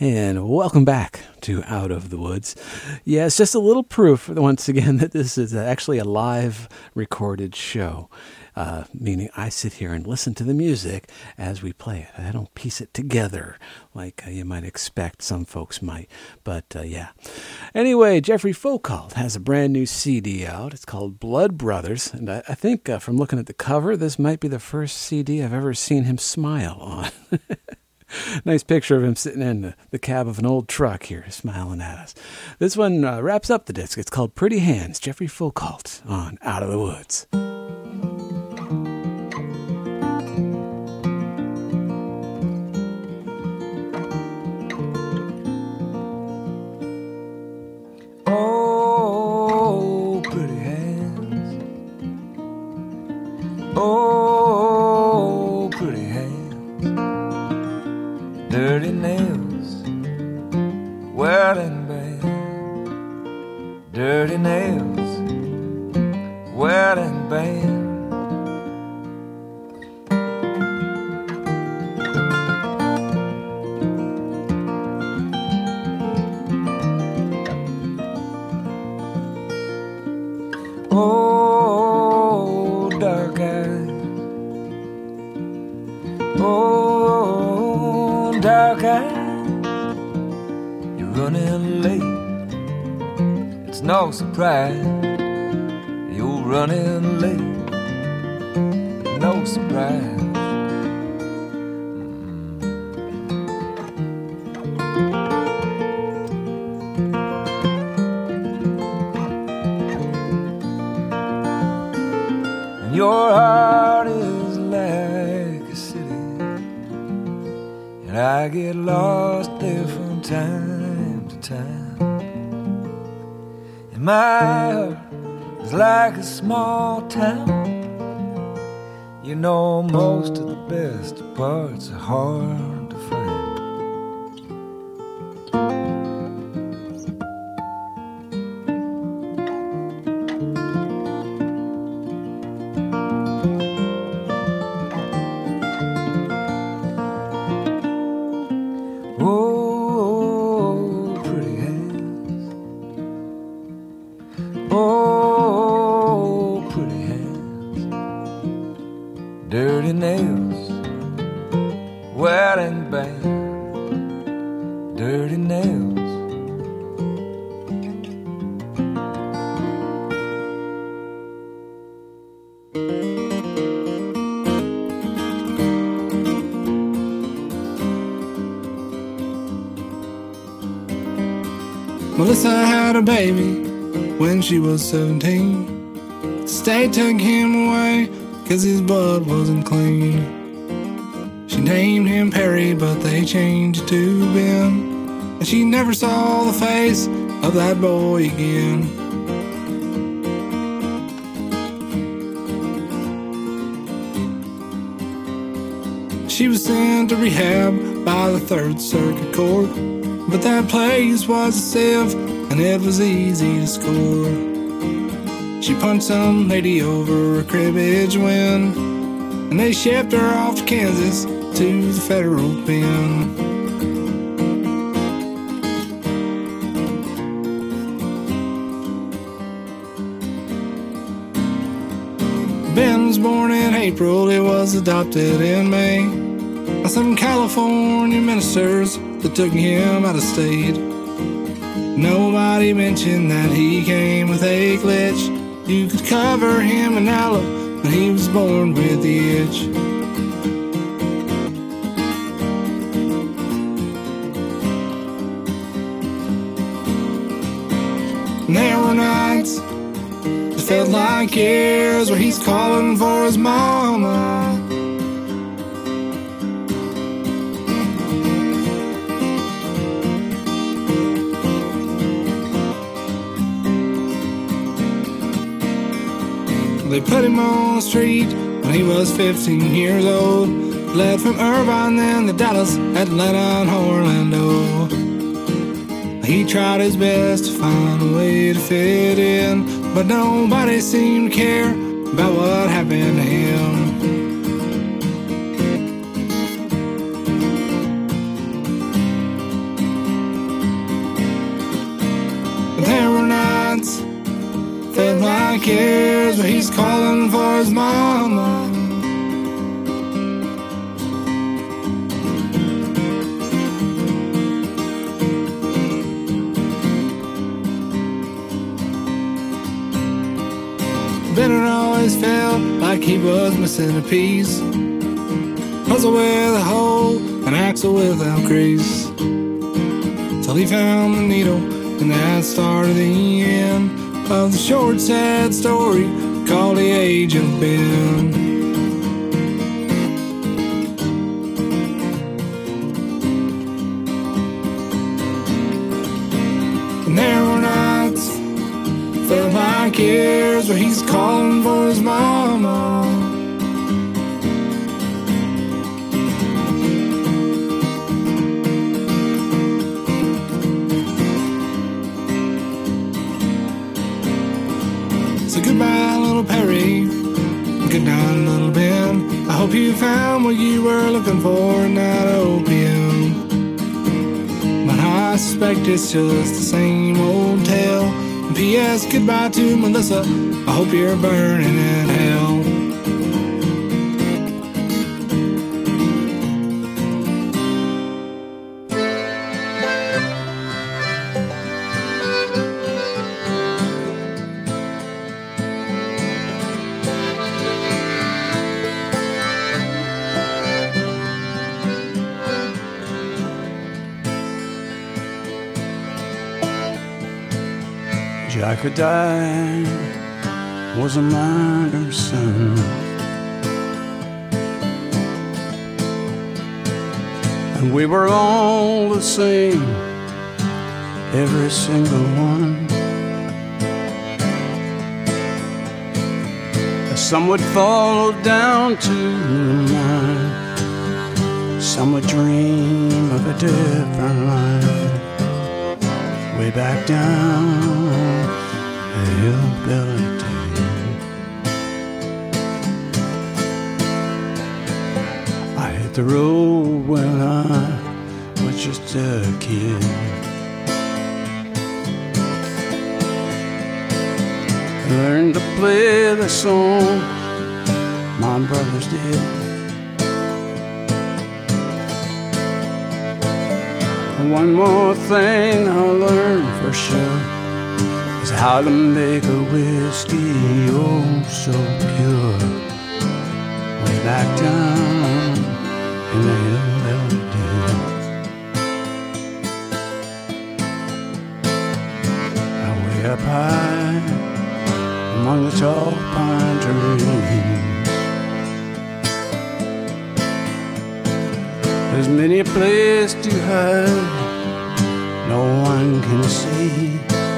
And welcome back to Out of the Woods. Yeah, it's just a little proof, once again, that this is actually a live recorded show, meaning I sit here and listen to the music as we play it. I don't piece it together like you might expect some folks might, but yeah. Anyway, Jeffrey Foucault has a brand new CD out. It's called Blood Brothers, and I think from looking at the cover, this might be the first CD I've ever seen him smile on. Nice picture of him sitting in the cab of an old truck here, smiling at us. This one wraps up the disc. It's called Pretty Hands, Jeffrey Foucault on Out of the Woods. Oh, pretty hands. Oh, pretty hands. Dirty nails, wet and bad. Dirty nails, wet and bad. Oh, dark eyes. Oh, dark eyes. You're running late. It's no surprise. You're running late. No surprise. Your heart is like a city, and I get lost there from time to time. And my heart is like a small town. You know, most of the best parts are hard to find. Dirty nails, wet and bad. Dirty nails. Melissa had a baby when she was 17. The state took him away 'cause his blood wasn't clean. She named him Perry, but they changed it to Ben. And she never saw the face of that boy again. She was sent to rehab by the Third Circuit Court, but that place was a sieve, and it was easy to score. She punched some lady over a cribbage win, and they shipped her off to Kansas to the federal pen. Ben was born in April, he was adopted in May by some California ministers that took him out of state. Nobody mentioned that he came with a glitch. You could cover him in aloe, but he was born with the itch. And there were nights that felt like years where he's calling for his mama. They put him on the street when he was 15 years old. Led from Irvine, then to Dallas, Atlanta, and Orlando. He tried his best to find a way to fit in, but nobody seemed to care about what happened to him. cares, but he's calling for his mama. Bennett always felt like he was missing a piece. Puzzle with a hole, an axle without grease. Till he found the needle, and that started the end of the short, sad story called The Age of Ben. And there were nights felt like years where he's calling for his mama. So goodbye, little Perry. Good night, little Ben. I hope you found what you were looking for in that opium. But I suspect it's just the same old tale. And P.S. goodbye to Melissa. I hope you're burning in hell. Jack had died, was a murdered son. And we were all the same, every single one. Some would fall down to the mine, some would dream of a different life. Way back down the hillbilly days, I hit the road when I was just a kid. Learned to play the song my brothers did. One more thing I learned for sure is how to make a whiskey oh so pure. Way back down in the hillbilly days, way up high among the tall pine trees, there's many a place to hide no one can see.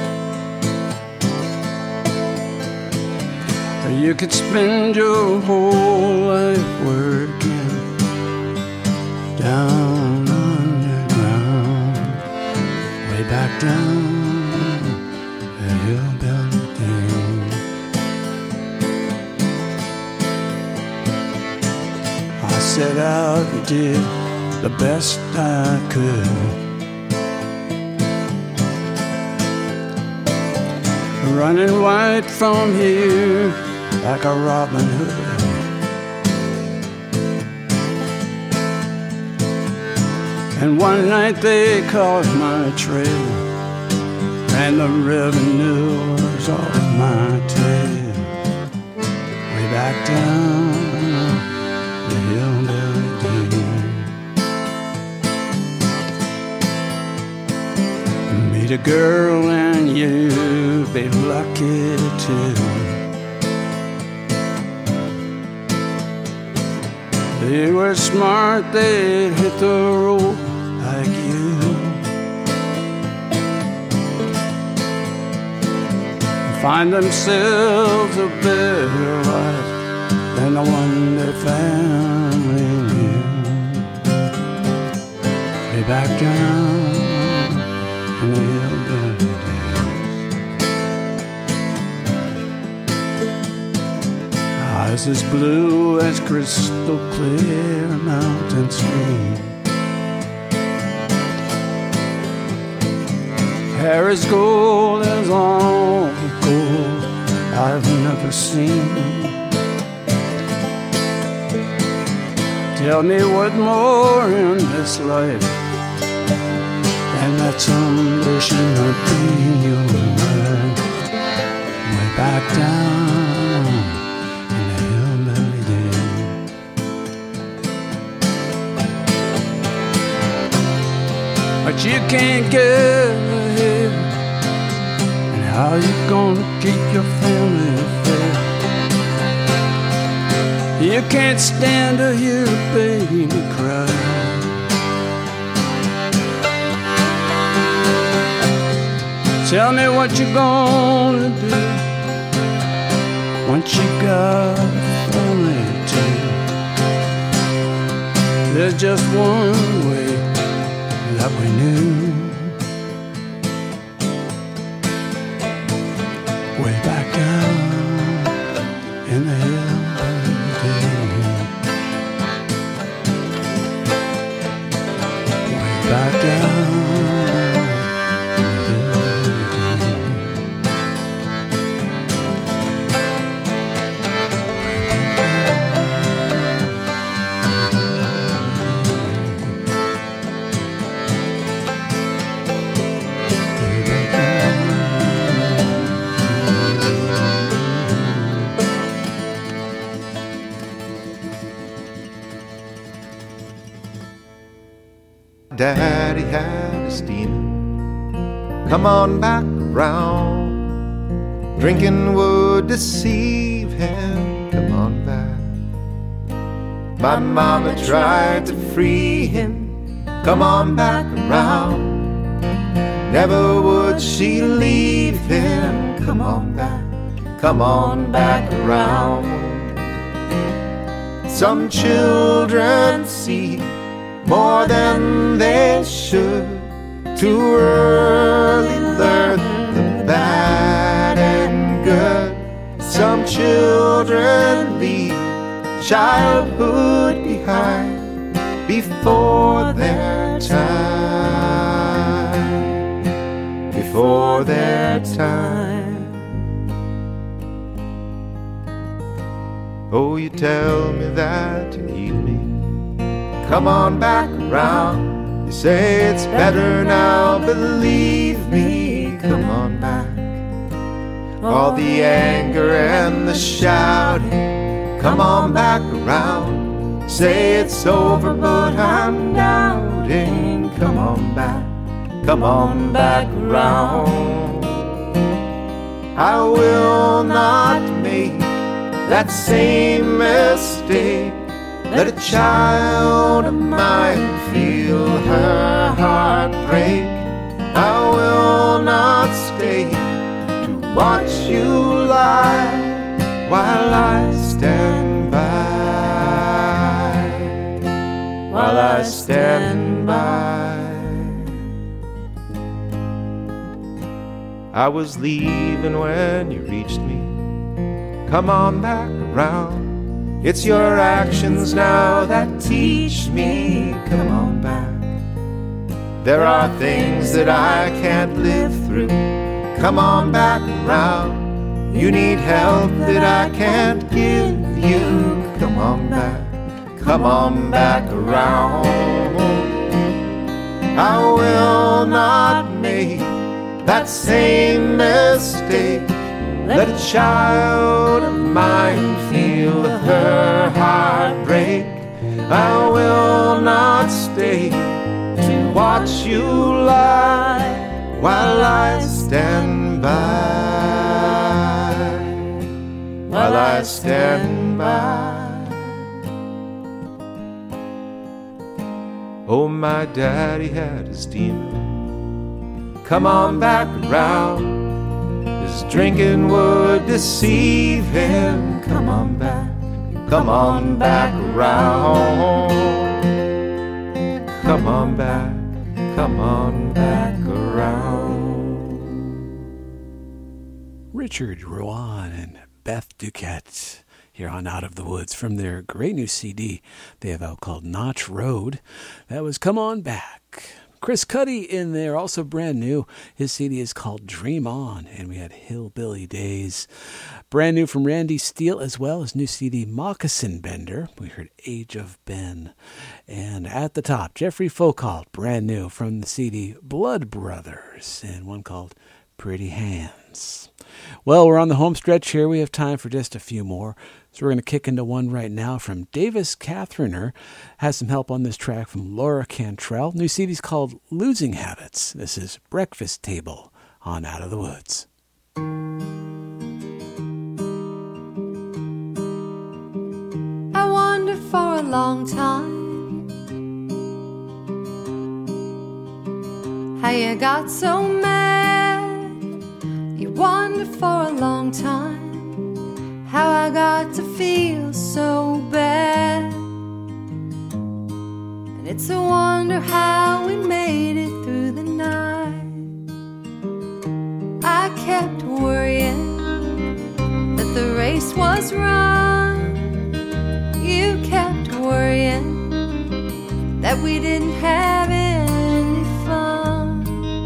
Or you could spend your whole life working down underground, way back down the hillbilly days. I set out and did the best I could, running white from here like a Robin Hood. And one night they caught my trail, and the revenue was off my tail. Way back down the hillbilly days. Meet a girl and you be lucky too. They were smart, they'd hit the road like you. Find themselves a better life than the one their family knew. Way back down in the hillbilly days. Eyes as blue as crystal clear mountain stream, hair as gold as all the gold I've ever seen. Tell me what more in this life than that someday she might be your mind. Way back down in the hillbilly den. But you can't get ahead, and how you gonna keep your family fed? You can't stand to hear a baby cry. Tell me what you gonna do once you got a family too. There's just one way that we knew. Way back down in the hill. Back down. Daddy had a steamer, come on back around. Drinking would deceive him, come on back. My mama tried to free him, come on back around. Never would she leave him, come on back around. Some children see more than they should, too early learn the bad and good. Some children leave childhood behind before their time, before their time. Oh, you tell me that you need me, come on back around. You say it's better now, believe me, come on back. All the anger and the shouting, come on back around. Say it's over, but I'm doubting, come on back around. I will not make that same mistake. Let a child of mine feel her heart break. I will not stay to watch you lie while I stand by, while I stand by. I was leaving when you reached me, come on back around. It's your actions now that teach me, come on back. There are things that I can't live through, come on back around. You need help that I can't give you, come on back around. I will not make that same mistake. Let a child of mine feel her heart break. I will not stay to watch you lie while I stand by, while I stand by. Oh, my daddy had his demon, come on back around. His drinking would deceive him, come on back around. Come on back around. Richard Rowan and Beth Duquette here on Out of the Woods from their great new CD they have out called Notch Road. That was Come On Back. Chris Cuddy in there, also brand new. His CD is called Dream On, and we had Hillbilly Days. Brand new from Randy Steele, as well as new CD Moccasin Bender. We heard Age of Ben. And at the top, Jeffrey Foucault, brand new from the CD Blood Brothers, and one called Pretty Hands. Well, we're on the home stretch here. We have time for just a few more. So we're going to kick into one right now from Davis Catheriner. Has some help on this track from Laura Cantrell. New CD's called Losing Habits. This is Breakfast Table on Out of the Woods. I wondered for a long time how you got so mad. You wondered for a long time how I got to feel so bad. And it's a wonder how we made it through the night. I kept worrying that the race was run. You kept worrying that we didn't have any fun.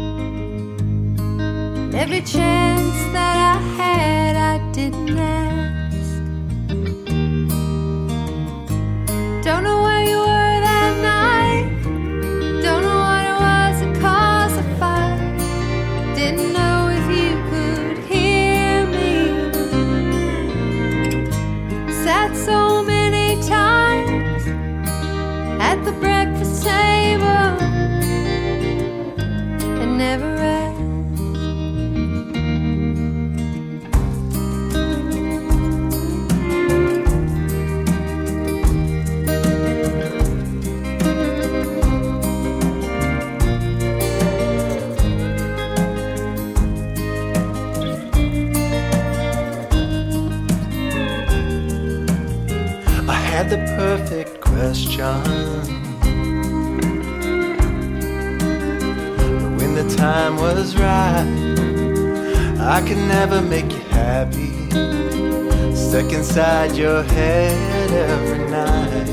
And every chance that I had, I didn't ask. Don't know where you were that night. Don't know what it was that caused the fight. Didn't know if you could hear me. Sat so many times at the breakfast table and never asked. The perfect question, but when the time was right, I could never make you happy. Stuck inside your head every night,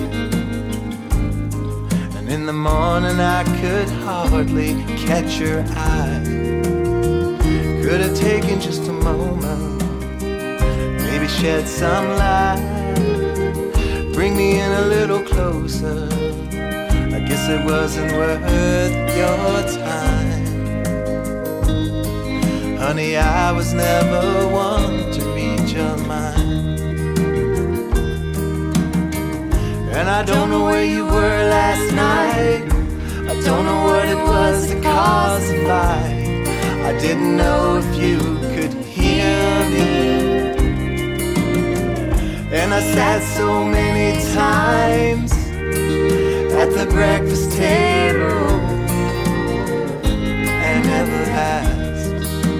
and in the morning I could hardly catch your eye. Could have taken just a moment, maybe shed some light. Bring me in a little closer. I guess it wasn't worth your time. Honey, I was never one to read your mind. And I don't know where you were last night. I don't know what it was that caused the fight. I didn't know if you could hear me. And I sat so many times at the breakfast table and never asked.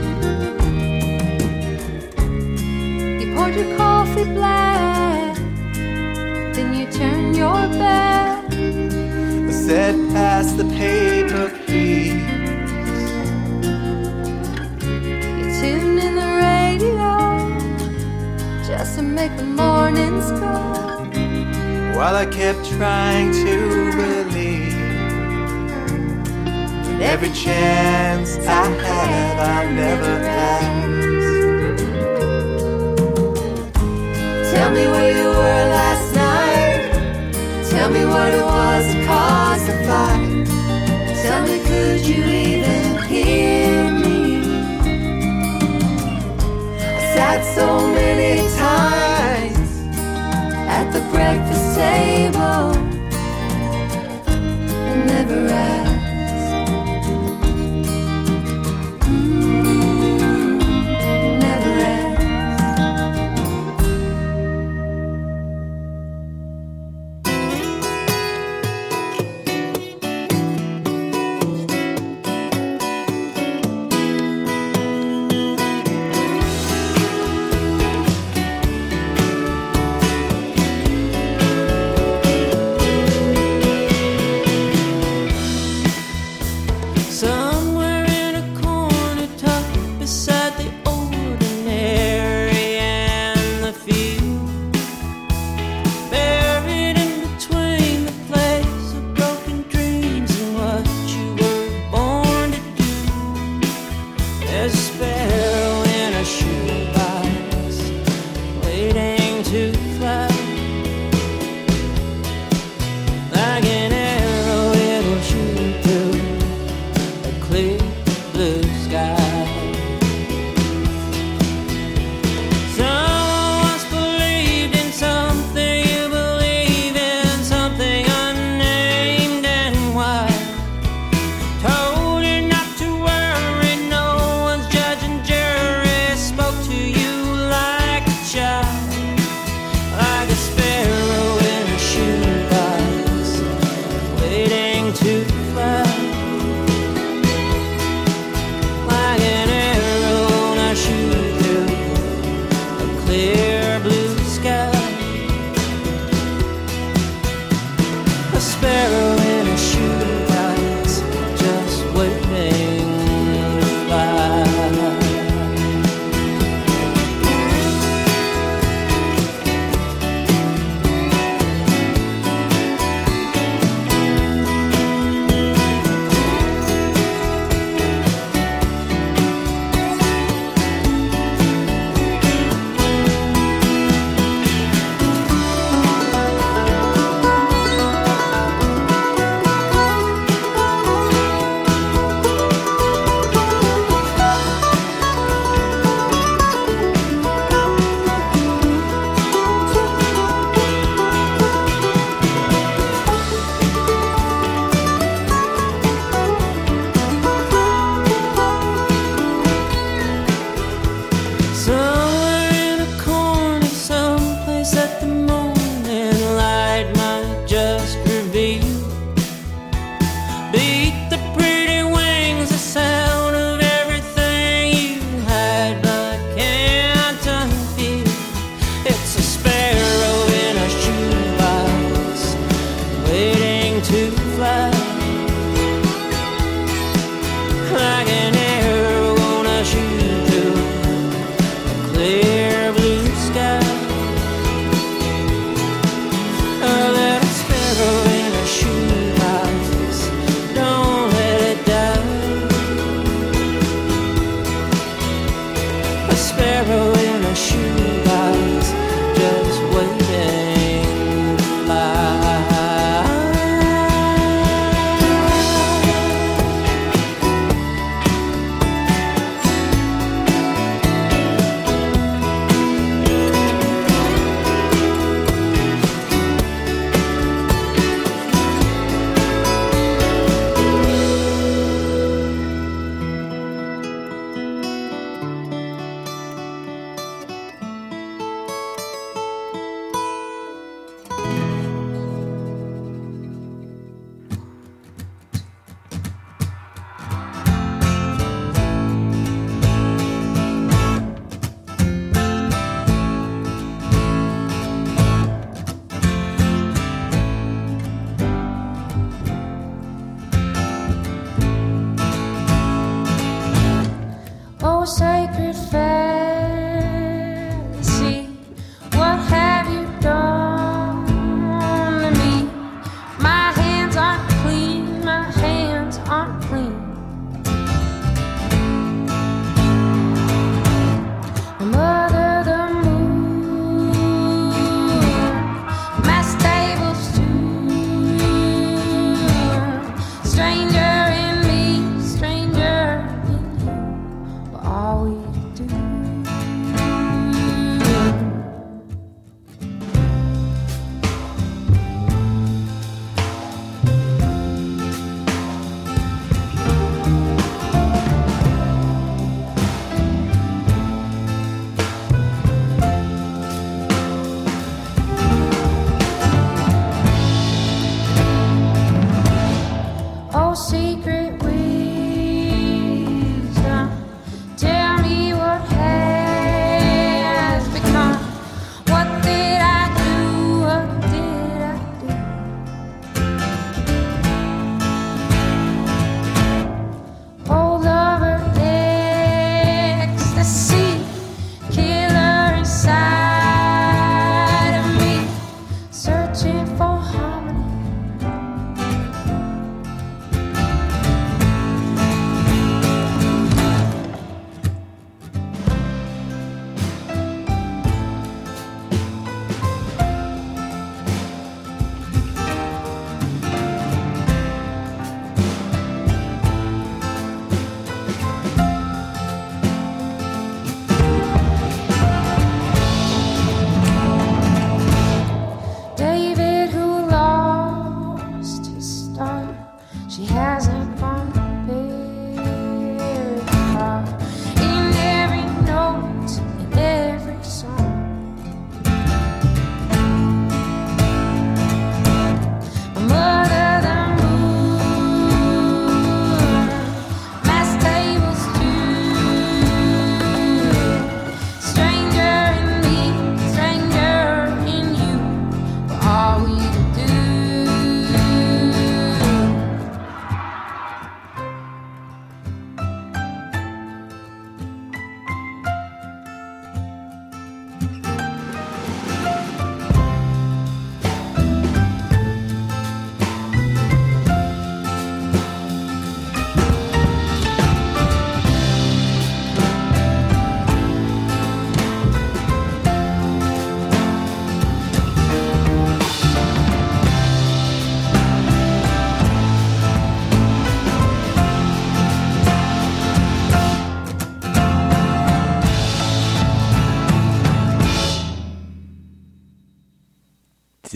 You poured your coffee black, then you turned your back. I said, pass the paper, please. You tuned in the radio just to make the mornings go, while I kept trying to believe that every chance I had, I never asked. Tell me where you were last night. Tell me what it was that caused the fight. Tell me, could you even hear me? I sat so many times at the breakfast table and never asked. Never asked. a sparrow in a shoebox, waiting to fly. Like an arrow, it will shoot through a clear blue sky. Someone once believed in something you believe in, something unnamed and why. Told you not to worry, no one's judge and jury. Spoke to you like a child, like a sparrow in a shoebox, waiting to fly. Like an arrow, now shoot through a clear blue sky. A sparrow in a shoebox, just waiting to fly.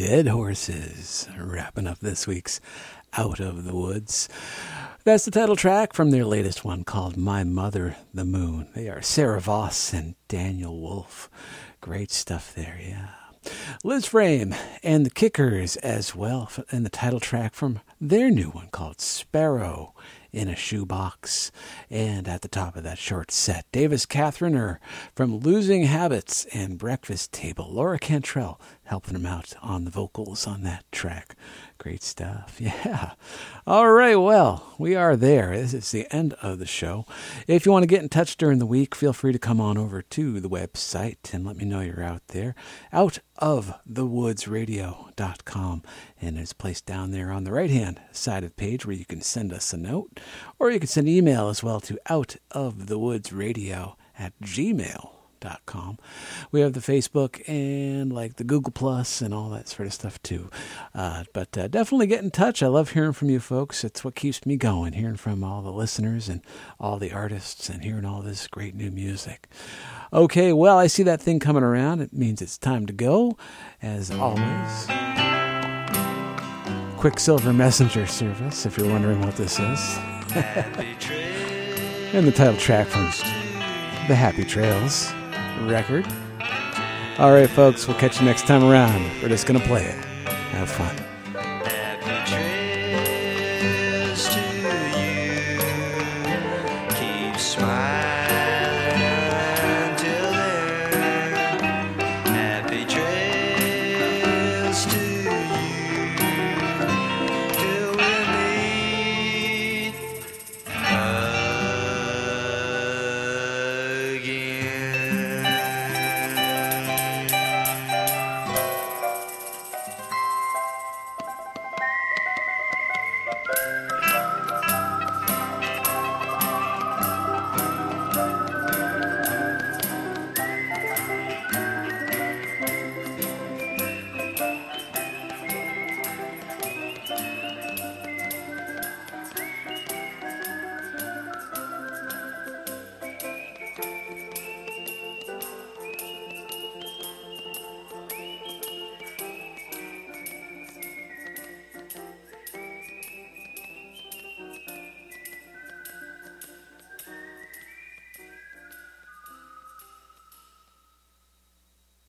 Dead Horses, wrapping up this week's Out of the Woods. That's the title track from their latest one called My Mother, the Moon. They are Sarah Voss and Daniel Wolf. Great stuff there, yeah. Liz Frame and the Kickers as well, and the title track from their new one called Sparrow in a Shoebox. And at the top of that short set, Davis Catherine from Losing Habits and Breakfast Table. Laura Cantrell helping them out on the vocals on that track. Great stuff. Yeah. All right. Well, we are there. This is the end of the show. If you want to get in touch during the week, feel free to come on over to the website and let me know you're out there. outofthewoodsradio.com. And there's a place down there on the right-hand side of the page where you can send us a note, or you can send an email as well to outofthewoodsradio@gmail.com. We have the Facebook and like the Google Plus and all that sort of stuff too. But definitely get in touch. I love hearing from you folks. It's what keeps me going, hearing from all the listeners and all the artists and hearing all this great new music. Okay, well, I see that thing coming around. It means it's time to go, as always. Quicksilver Messenger Service, if you're wondering what this is. And the title track from the Happy Trails record. All right, folks, we'll catch you next time around. We're just going to play it. Have fun.